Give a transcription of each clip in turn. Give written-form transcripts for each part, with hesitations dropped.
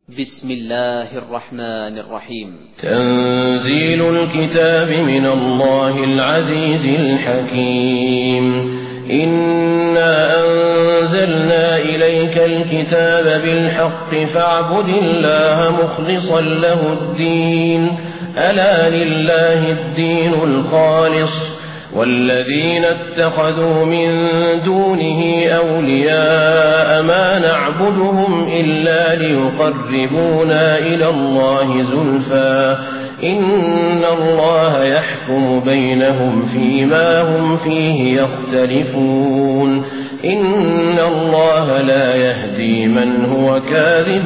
بسم الله الرحمن الرحيم. تنزيل الكتاب من الله العزيز الحكيم. إنا أنزلنا إليك الكتاب بالحق فاعبد الله مخلصا له الدين. ألا لله الدين الخالص والذين اتخذوا من دونه أولياء ما نعبدهم إلا ليقربونا إلى الله زلفى إن الله يحكم بينهم فيما هم فيه يختلفون. إن الله لا يهدي من هو كاذب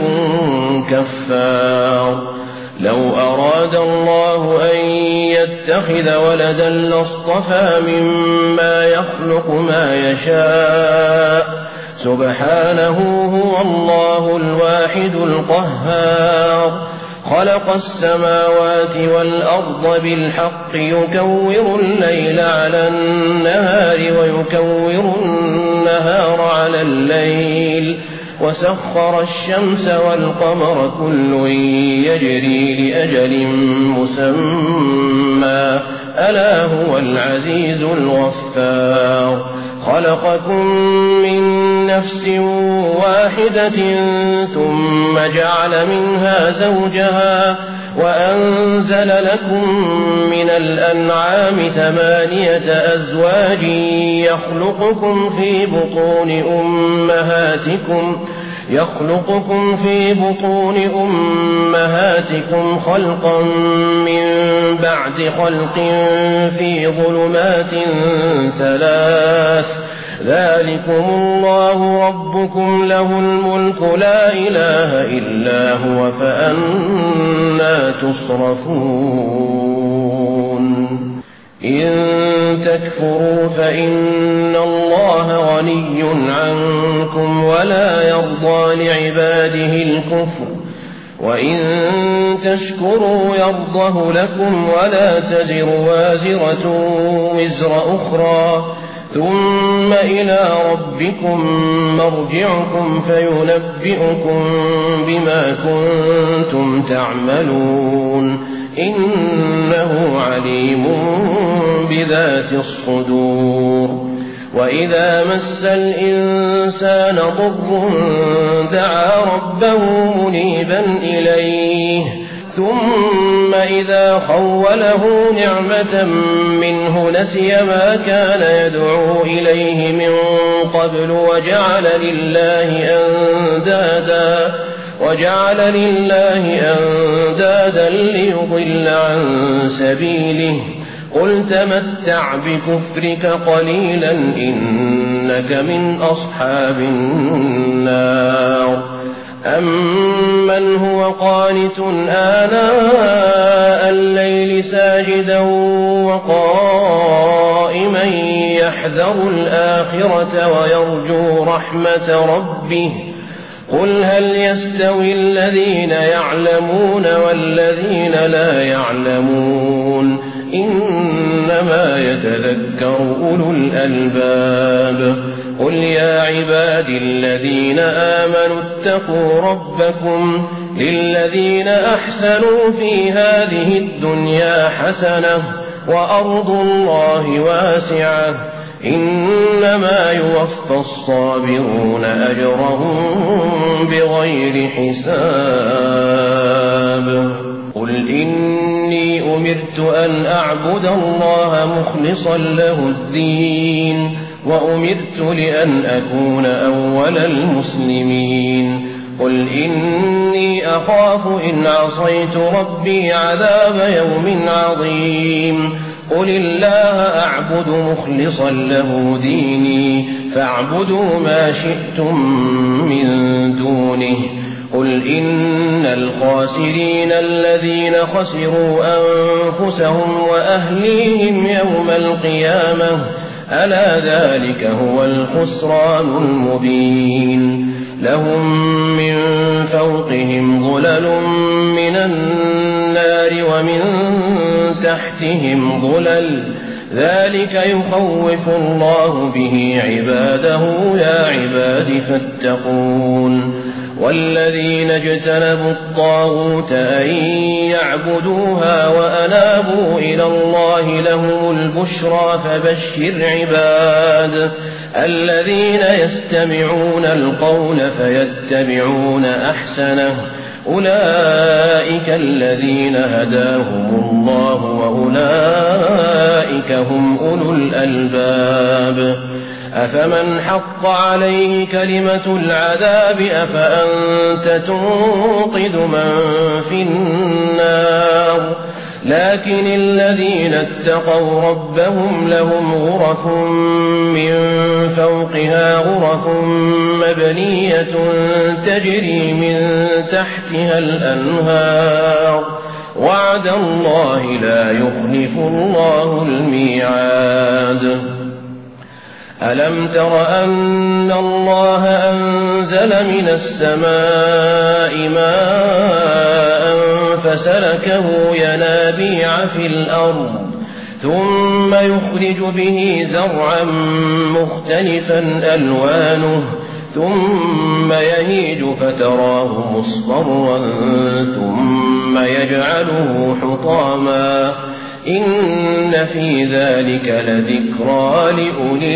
كفار. لو أراد الله أن يتخذ ولدا لاصطفى مما يخلق ما يشاء سبحانه هو الله الواحد القهار. خلق السماوات والأرض بالحق يكور الليل على النهار ويكور النهار على الليل وسخر الشمس والقمر كل يجري لأجل مسمى ألا هو العزيز الغفار. خلقكم من نفس واحدة ثم جعل منها زوجها وأنزل لكم من الأنعام 8 أزواج يخلقكم في بطون أمهاتكم خلقا من بعد خلق في ظلمات 3 ذلكم الله ربكم له الملك لا إله إلا هو فأنى تصرفون. إن تكفروا فإن الله غني عنكم ولا يرضى لعباده الكفر وإن تشكروا يرضه لكم ولا تزر وازرة وزر أخرى ثم إلى ربكم مرجعكم فينبئكم بما كنتم تعملون إنه عليم بذات الصدور. وإذا مس الإنسان ضر دعا ربه منيبا إليه ثم إذا خوله نعمة منه نسي ما كان يدعو إليه من قبل وجعل لله أندادا ليضل عن سبيله. قل تمتع بكفرك قليلا إنك من أصحاب النار. أمن هو قانت آناء الليل ساجدا وقائما يحذر الآخرة ويرجو رحمة ربه قل هل يستوي الذين يعلمون والذين لا يعلمون إنما يتذكر أولو الألباب. قل يا عبادي الذين آمنوا اتقوا ربكم للذين أحسنوا في هذه الدنيا حسنة وأرض الله واسعة إنما يوفى الصابرون أجرهم بغير حساب. قل إني أمرت أن أعبد الله مخلصا له الدين وأمرت لأن أكون أول المسلمين. قل إني أخاف إن عصيت ربي عذاب يوم عظيم. قل الله أعبد مخلصا له ديني فاعبدوا ما شئتم من دونه. قل إن الخاسرين الذين خسروا أنفسهم وأهليهم يوم القيامة ألا ذلك هو الخسران المبين. لهم من فوقهم ظلل من النار ومن تحتهم ظلل ذلك يخوف الله به عباده يا عباد فاتقون. والذين اجتنبوا الطاغوت أن يعبدوها وأنابوا إلى الله لهم البشرى فبشر عباد الذين يستمعون القول فيتبعون أحسنه أولئك الذين هداهم الله وأولئك هم أولو الألباب أفمن حق عليه كلمة العذاب أفأنت تنقذ من في النار لكن الذين اتقوا ربهم لهم غرف من فوقها غرف مبنية تجري من تحتها الأنهار وعد الله لا يخلف الله الميعاد ألم تر أن الله أنزل من السماء ماء فسلكه ينابيع في الأرض ثم يخرج به زرعا مختلفا ألوانه ثم يهيج فتراه مصفرا ثم يجعله حطاما إن في ذلك لذكرى لأولي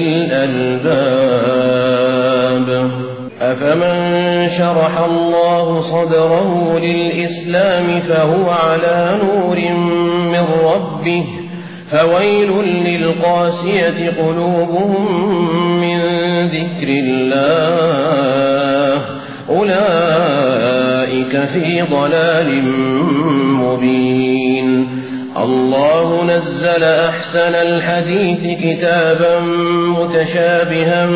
الألباب أفمن شرح الله صدره للإسلام فهو على نور من ربه فويل للقاسية قلوبهم من ذكر الله أولئك في ضلال مبين الله نزل أحسن الحديث كتابا متشابها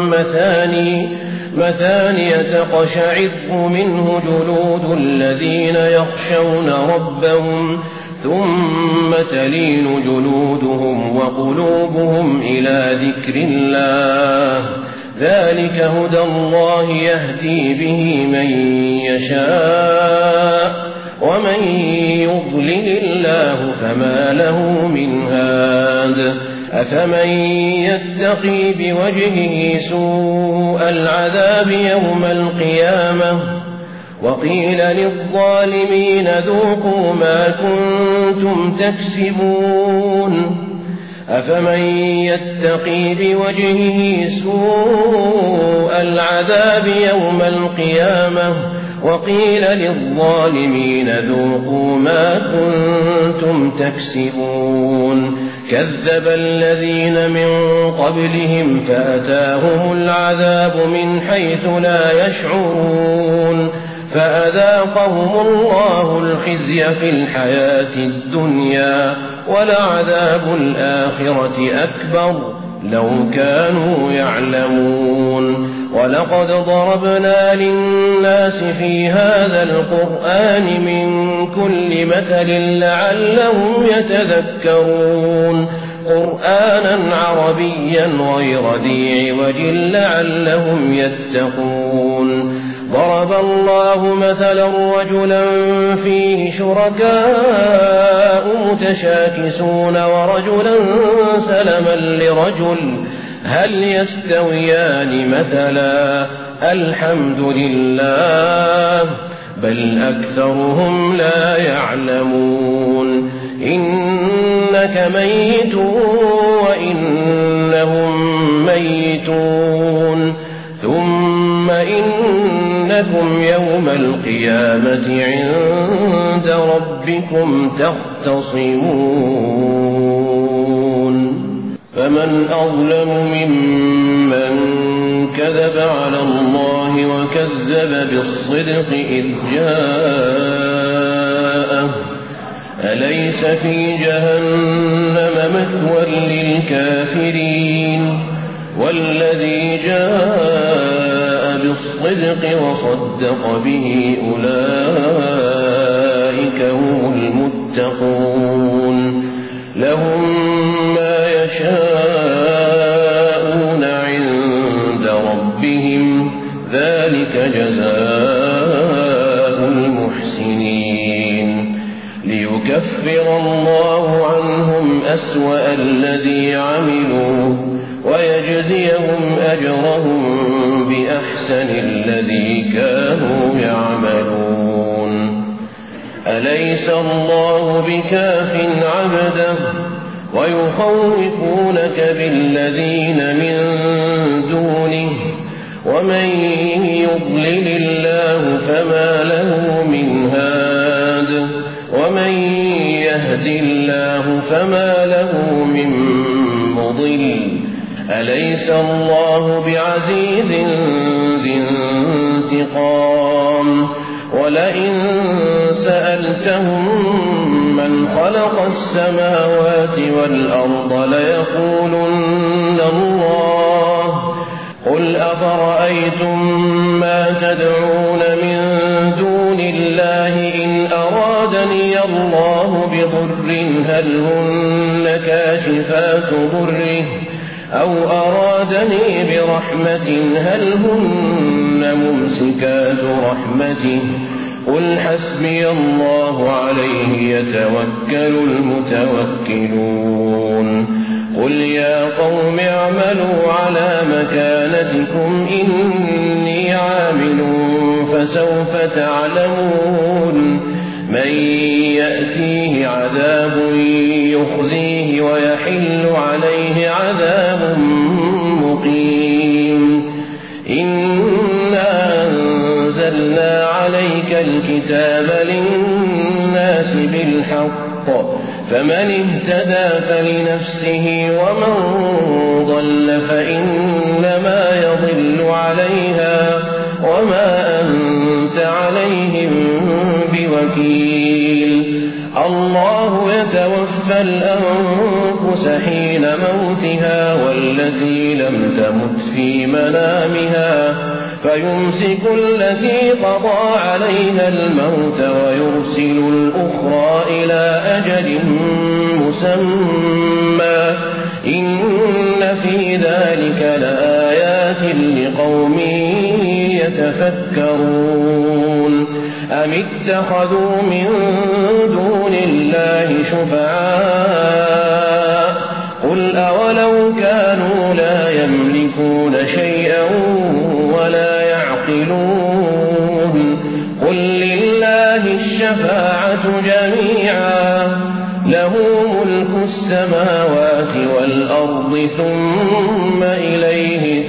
مثاني تقشعر منه جلود الذين يخشون ربهم ثم تلين جلودهم وقلوبهم إلى ذكر الله ذلك هدى الله يهدي به من يشاء ومن يضلل الله فما له من هاد أفمن يتقي بوجهه سوء العذاب يوم القيامة وقيل للظالمين ذوقوا ما كنتم تكسبون أفمن يتقي بوجهه سوء العذاب يوم القيامة وقيل للظالمين ذوقوا ما كنتم تكسبون كذب الذين من قبلهم فأتاهم العذاب من حيث لا يشعرون فأذاقهم الله الخزي في الحياة الدنيا ولعذاب الآخرة أكبر لو كانوا يعلمون ولقد ضربنا للناس في هذا القرآن من كل مثل لعلهم يتذكرون قرآنا عربيا غير ذي عوج لعلهم يتقون ضرب الله مثلا رجلا فيه شركاء متشاكسون ورجلا سلما لرجل هل يستويان مثلا الحمد لله بل أكثرهم لا يعلمون إنك ميت وإنهم ميتون ثم إنكم يوم القيامة عند ربكم تختصمون فمن أظلم ممن كذب على الله وكذب بالصدق إذ جاءه أليس في جهنم مثوى للكافرين والذي جاء بالصدق وصدق به أولئك هم المتقون لهم ما يشاءون عند ربهم ذلك جزاء المحسنين ليكفر الله عنهم أسوأ الذي عملوا ويجزيهم أجرهم بأحسن الذي كانوا أليس الله بكاف عبده ويخوفونك بالذين من دونه ومن يضلل الله فما له من هاد ومن يهد الله فما له من مضل أليس الله بعزيز ذي انتقام ولئن سألتهم من خلق السماوات والأرض ليقولن الله قل أفرأيتم ما تدعون من دون الله إن أرادني الله بضر هل هن كاشفات ضره أو أرادني برحمة هل هن ممسكات رحمته قل حسبي الله عليه يتوكل المتوكلون قل يا قوم اعملوا على مكانتكم إني عامل فسوف تعلمون من يأتيه عذاب يخزيه ويحل عليه عذاب مقيم إنا أنزلنا عليك الكتاب للناس بالحق فمن اهتدى فلنفسه ومن ضل فإنما يضل عليها وما أنت عليهم بوكيل الله يتوفى الأنفس حين موتها والتي لم تمت في منامها فيمسك التي قضى عليها الموت ويرسل الأخرى إلى أجل مسمى إن في ذلك لآيات لقوم يتفكرون أم اتخذوا من دون الله شفعاء قل أولو كانوا لا يملكون شيئا ولا يعقلون قل لله الشفاعة جميعا له ملك السماوات والأرض ثم إليه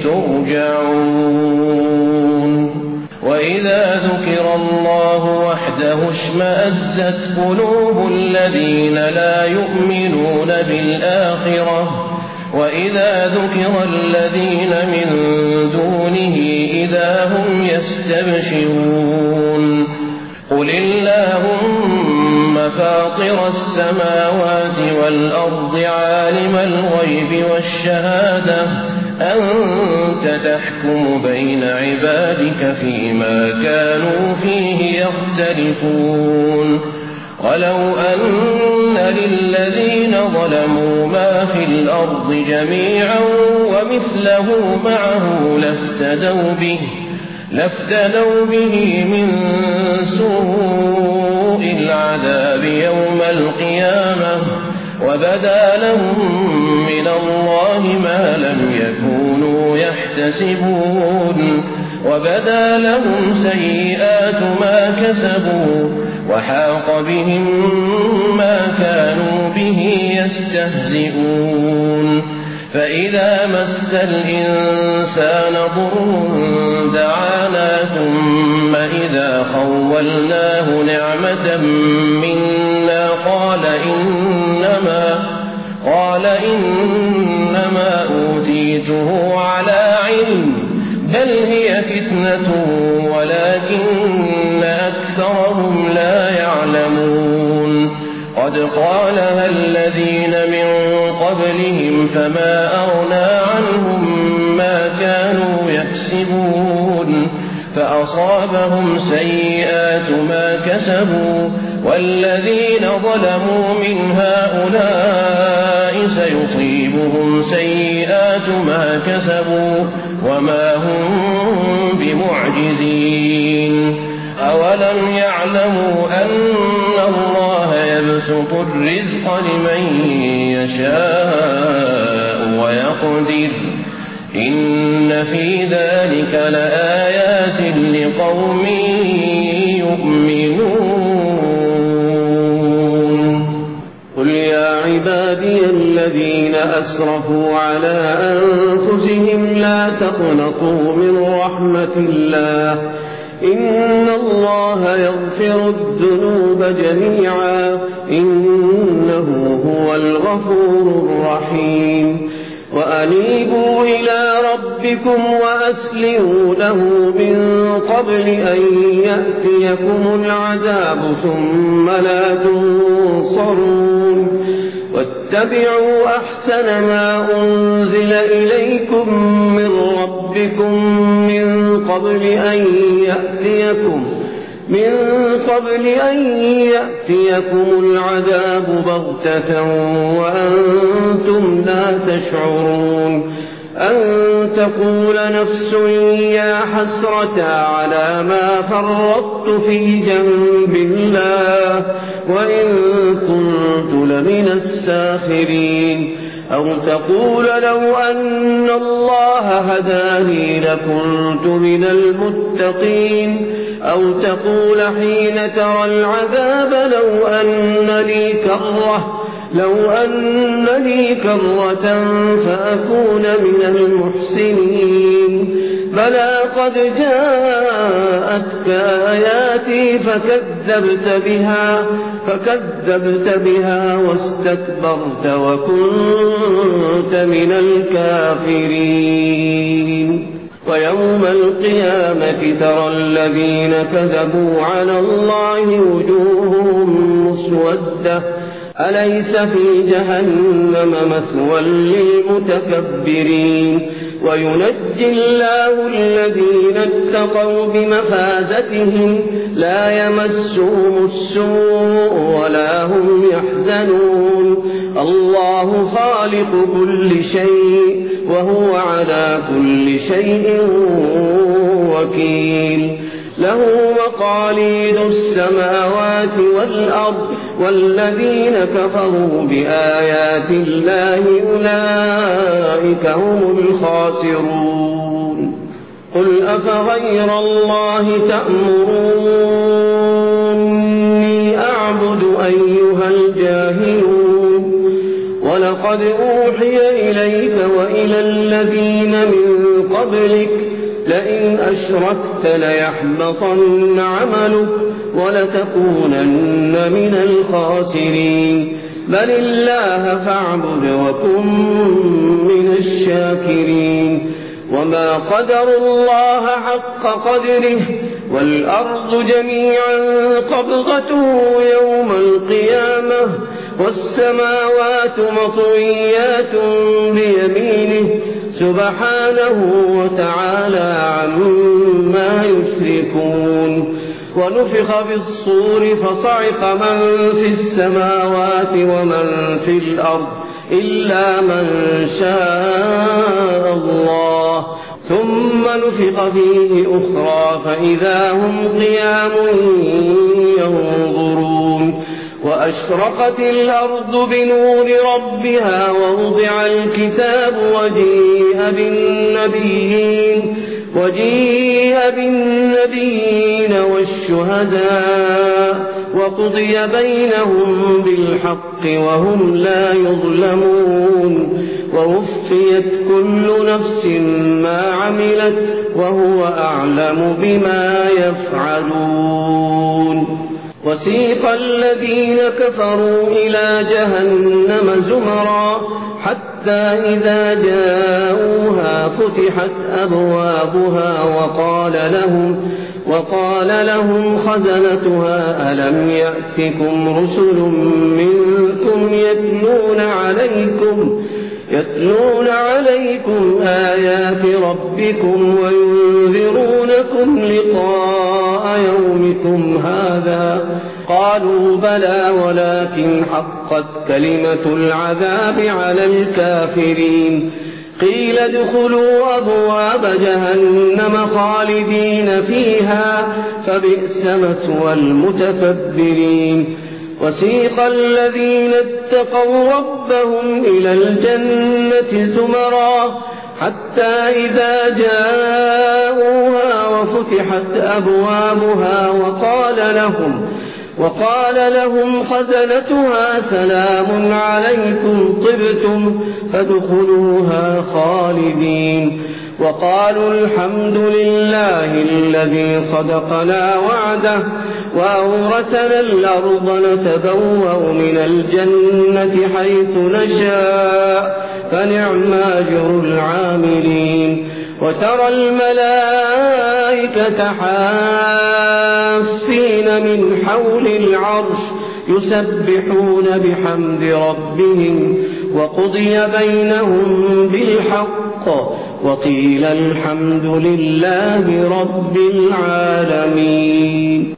ترجعون وإذا ذكر الله وحده اشمأزت قلوب الذين لا يؤمنون بالآخرة وإذا ذكر الذين من دونه إذا هم يستبشرون قل اللهم فاطر السماوات والأرض عالم الغيب والشهادة أنت تحكم بين عبادك فيما كانوا فيه يختلفون ولو أن للذين ظلموا ما في الأرض جميعا ومثله معه لافتدوا به من سوء العذاب يوم القيامة وبدا لهم من الله ما لم يكونوا يحتسبون وبدا لهم سيئات ما كسبوا وحاق بهم ما كانوا به يستهزئون فإذا مس الإنسان ضر دعانا ثم إذا خولناه نعمة منا قال إنما أوتيته على علم بل هي فتنة ولكن أكثرهم لا يعلمون قد قالها الذين من قبلهم فما أغنى عنهم ما كانوا يكسبون فأصابهم سيئات ما كسبوا والذين ظلموا من هؤلاء سيصيبهم سيئات ما كسبوا وما هم بمعجزين أولم يعلموا أن الله يبسط الرزق لمن يشاء ويقدر إن في ذلك لآيات لقوم يؤمنون الذين أسرفوا على أنفسهم لا تقنطوا من رحمة الله إن الله يغفر الذنوب جميعا إنه هو الغفور الرحيم وأنيبوا إلى ربكم وأسلموا له من قبل أن يأتيكم العذاب ثم لا تنصرون واتبعوا أحسن ما أنزل إليكم من ربكم من قبل أن يأتيكم العذاب بغتة وأنتم لا تشعرون أن تقول نفس يا حسرة على ما فرطت في جنب الله وإن كنت لمن الساخرين أو تقول لو أن الله هداني لكنت من المتقين أو تقول حين ترى العذاب لو أن لي كرة فأكون من المحسنين بلى قد جاءتك آياتي فكذبت بها واستكبرت وكنت من الكافرين ويوم القيامة ترى الذين كذبوا على الله وجوههم مسودة أليس في جهنم مثوى للمتكبرين وينجي الله الذين اتقوا بمفازتهم لا يمسهم السوء ولا هم يحزنون الله خالق كل شيء وهو على كل شيء وكيل له مقاليد السماوات والأرض والذين كفروا بآيات الله أولئك هم الخاسرون قل أفغير الله تأمروني أعبد أيها الجاهلون ولقد أوحي إليك وإلى الذين من قبلك لئن أشركت ليحبطن عملك ولتكونن من الخاسرين بل الله فاعبد وكن من الشاكرين وما قدروا الله حق قدره والأرض جميعا قبضته يوم القيامة والسماوات مطويات بيمينه سبحانه وتعالى عما يشركون ونفخ في الصور فصعق من في السماوات ومن في الأرض إلا من شاء الله ثم نفخ فيه أخرى فإذا هم قيام ينظرون وأشرقت الأرض بنور ربها ووضع الكتاب وجيء بالنبيين والشهداء وقضي بينهم بالحق وهم لا يظلمون ووفيت كل نفس ما عملت وهو أعلم بما يفعلون وسيق الذين كفروا إلى جهنم زمرا حتى إذا جاءوها فتحت أبوابها وقال لهم خزنتها ألم يأتكم رسل منكم يتلون عليكم آيات ربكم وينذرونكم لقاء يومكم هذا قالوا بلى ولكن حقت كلمة العذاب على الكافرين قيل ادخلوا أبواب جهنم خالدين فيها فبئس مثوى المتكبرين وسيق الذين اتقوا ربهم إلى الجنة زمرا حتى إذا جاءوها وفتحت أبوابها وقال لهم خزنتها سلام عليكم طبتم فادخلوها خالدين وقالوا الحمد لله الذي صدقنا وعده وأورثنا الأرض نتبوأ من الجنة حيث نشاء فنعم أجر العاملين وترى الملائكة حافين من حول العرش يسبحون بحمد ربهم وقضي بينهم بالحق وقيل الحمد لله رب العالمين.